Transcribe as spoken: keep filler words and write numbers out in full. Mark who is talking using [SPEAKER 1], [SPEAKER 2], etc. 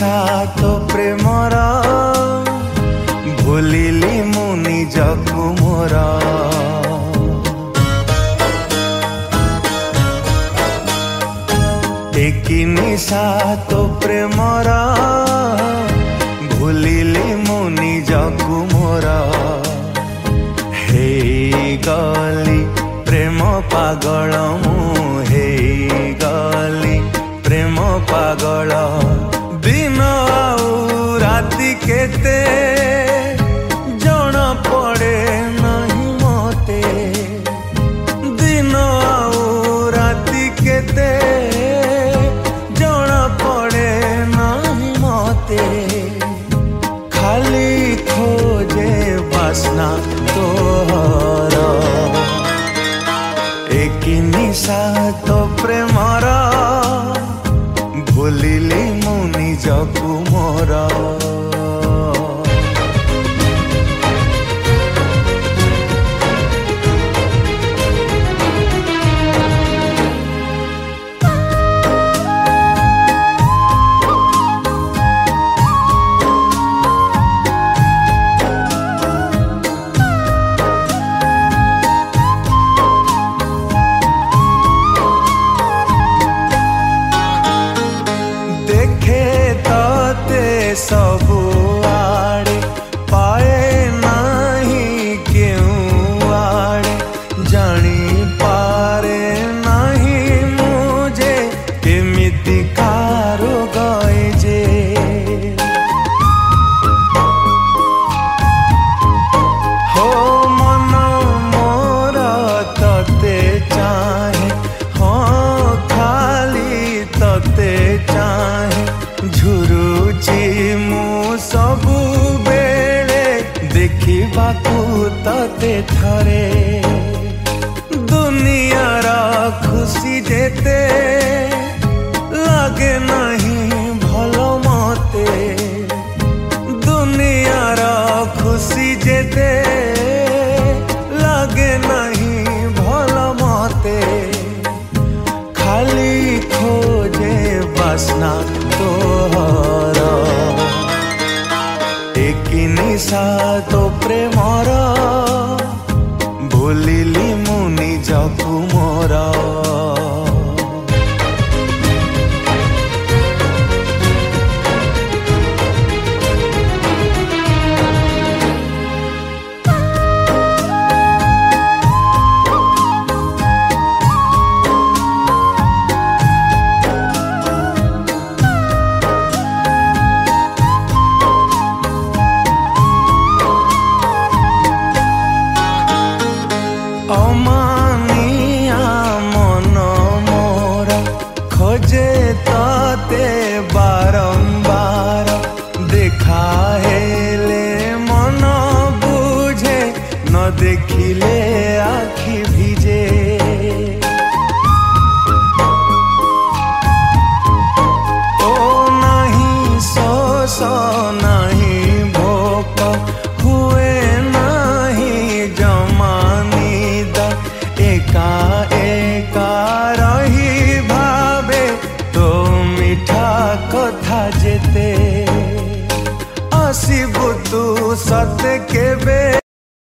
[SPEAKER 1] निशा तो प्रेमर भूलिली मु निजकु मोर एक निशा तो प्रेमर भूलिली मु निजकु मोर हे गली प्रेम पागल मु हे गली प्रेम पागल दिन आउ राति केते जणा पड़े नहीं मते दिन आउ राति केते जणा पड़े नहीं मते खाली खोजे बासना तोहर एक निशा तो प्रेमर भूलिली मु निजकु मोर सबु आड़े पाए नहीं क्यों आड़े जानी पारे नहीं मुझे केमिति कारो गए जे हो मन मोर तते चाहे हाँ खाली तते चाहे झुरुची मु सबु बेले देखिबाकू तते थरे दुनियार खुशी जेते लागे नहीं भलो मते दुनियार खुशी जेते लागे नहीं भलो मते खाली खोजे बासना तोहर एक निशा तो प्रेमर भूलिली मु निजकु मोर अमानिया मन मोर खोजे तते बारंबार देखा हेले मन बुझे न देखिले आखि भिजे ओ नहीं सोस नहीं भोक हुए नहीं जमानी एका एका रही भावे तो मिठा कथा जेते आसिबु तू सत